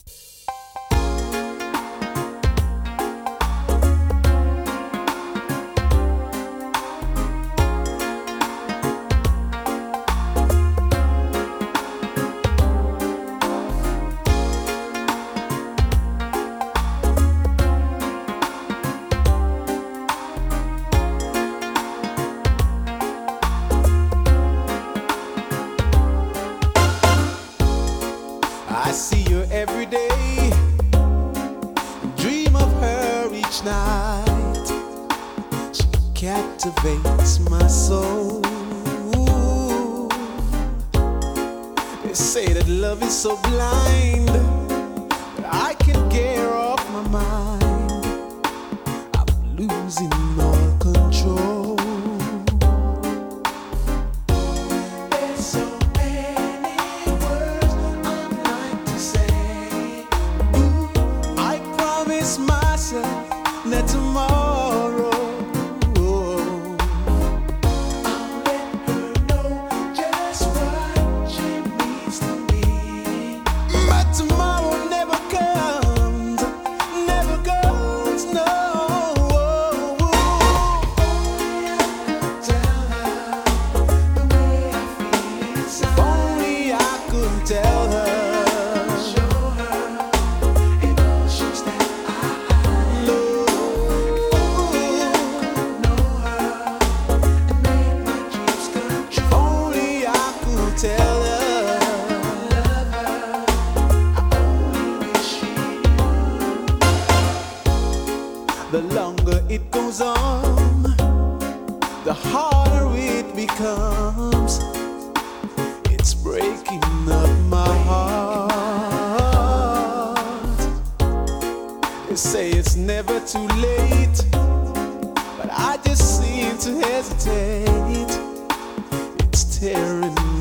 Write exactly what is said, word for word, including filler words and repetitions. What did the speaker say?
I see her every day, dream of her each night. She captivates my soul. They say that love is so blind, but I can't get her off my mind. I'm losing all control. There's so myself that tomorrow I'll let her know just what she means to me. But tomorrow never comes, never comes, no. Tell her the way I feel inside. If only I could tell her. The longer it goes on, the harder it becomes. It's breaking up my heart. They say it's never too late, but I just seem to hesitate. It's tearing